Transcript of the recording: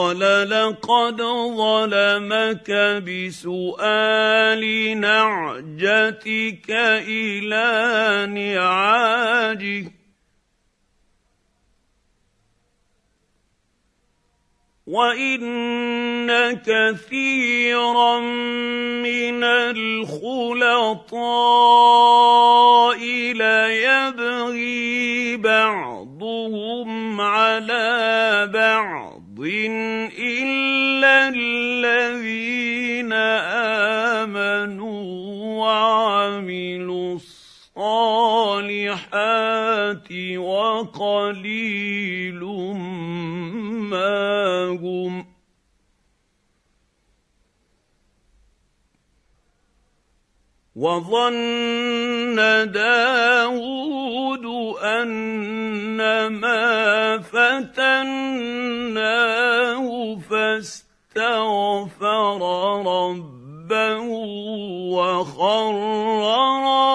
قال لقد ظلمك بسؤال نعجتك إلى نعاجه وإن كثيرا من الخلطاء ليبغي بعضهم على بعض إلا الذين آمنوا وعملوا الصالحات وقليل ما هم. وظن داود أنما فتناه فاستغفر ربه وخر